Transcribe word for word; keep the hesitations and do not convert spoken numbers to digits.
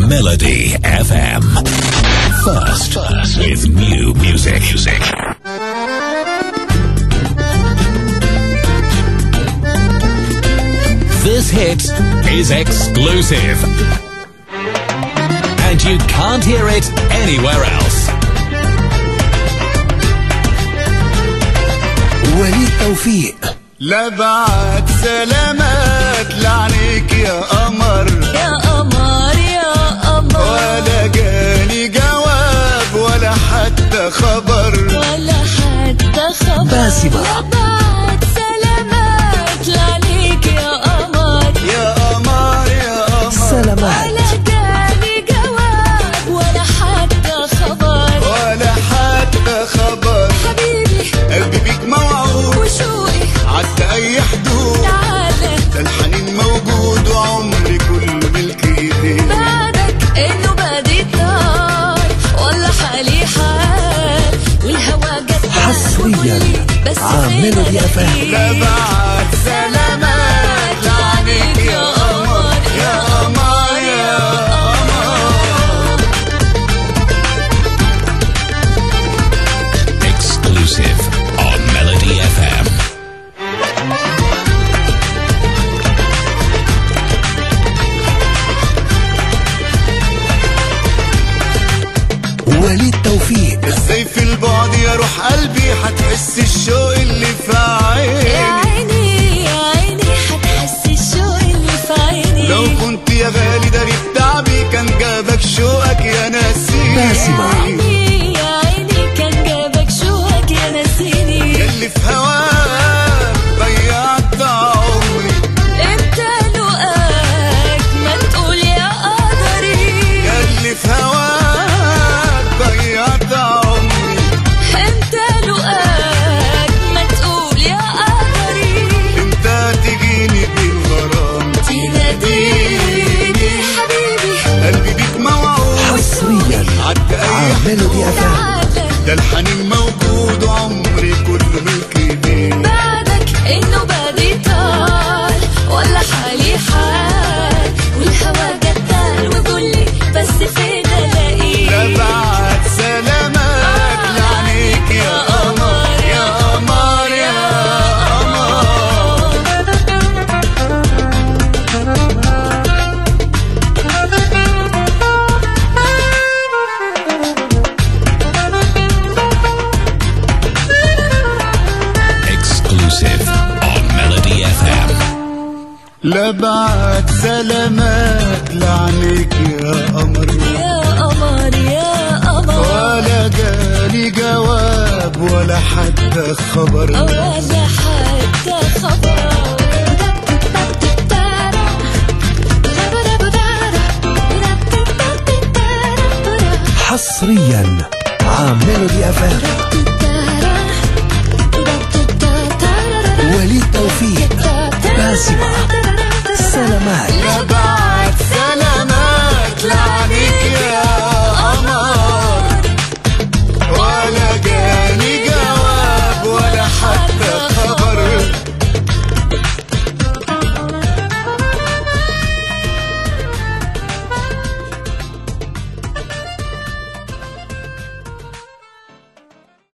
Melody F M. First, First with new music. music. This hit is exclusive, and you can't hear it anywhere else. وليد توفيق. لبعت سلامات لعنيك يا قمر يا قمر يا قمر، ولا جاني جواب ولا حتى خبر ولا حتى خبر. باسمة. لبعت سلامات لعنيك يا قمر يا قمر يا قمر، سلامات. ولا جاني جواب ولا حتى خبر ولا حتى خبر. حبيبي قلبي بيك موعود وشوقي عدى اي حدود، تعالى ده الحنين موجود وعمري كله ملك ايديك. بعدك انه بادي طار ولا حالي حال، والهوى جد حصرياً بس على ميلودي إف إم. لبعت سلامات لعنيك يا قمر يا قمر يا قمر. Exclusive on Melody F M. وليد توفيق. ازاي في البعد يا روح قلبي هتحس الشوق اللي في يا عيني. عيني يا عيني هتحس الشوق اللي في عيني. لو كنت يا غالي داري بتعبي كان جابك شوقك يا نسيني. باسمة. يا عيني يا عيني كان جابك شوقك يا نسيني. اللي في هواك ضيعت عمري. امتى لقاك ما تقول يا قدري. اللي في هواك ضيعت عمري. امتى لقاك ما تقول يا قدري. انت تجيني بالغرام تناديني حبيبي قلبي بيك موعود حصرياً عدى اي على ميلودي إف إم. تعالى ده الحنين موجود وعمري كله ملك ايديك. بعدك انه بادي طال ولا حالي حال، والهوى جدال وقولي بس فين الاقيك. لبعت سلامات لعنيك يا قمر يا قمر يا Exclusive on Melody F M. لبعت سلامات لعنيك يا قمر، يا قمر يا قمر، ولا جالي جواب ولا حتى خبر. ولا حتى خبر. حصرياً على ميلودي إف إم. وليد توفيق. باسمة. سلامات.